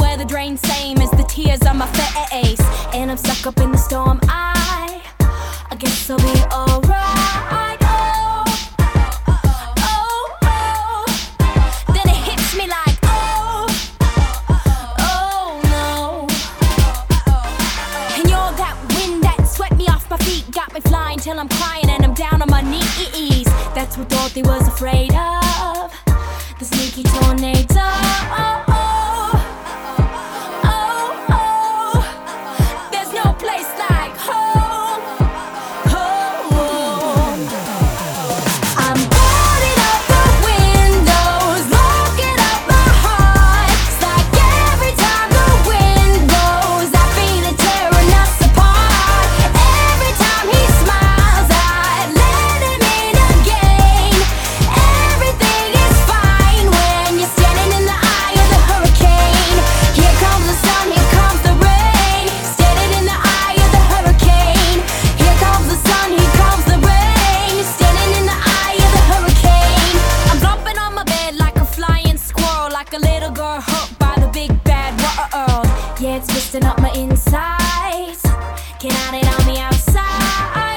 where the drain, same as the tears on my face. And I'm stuck up in the storm, I guess I'll be alright. Oh, then it hits me like, oh no. And you're that wind that swept me off my feet, got me flying till I'm crying and I'm down on my knees. That's what Dorothy was afraid of, the sneaky tornado. There's no place like home. I'm boarding up the windows, locking up my heart. It's like every time the wind blows, I feel it tearing us apart. Every time he smiles, I let him in again. Everything is fine when you're standing in the eye of the hurricane. Here comes the sun, here comes the rain. Standing in the eye of the hurricane. Here comes the sun, here comes the rain. Standing in the eye of the hurricane. I'm jumping on my bed like a flying squirrel, like a little girl hooked by the big bad world. Yeah, it's twisting up my insides, can't hide it on the outside.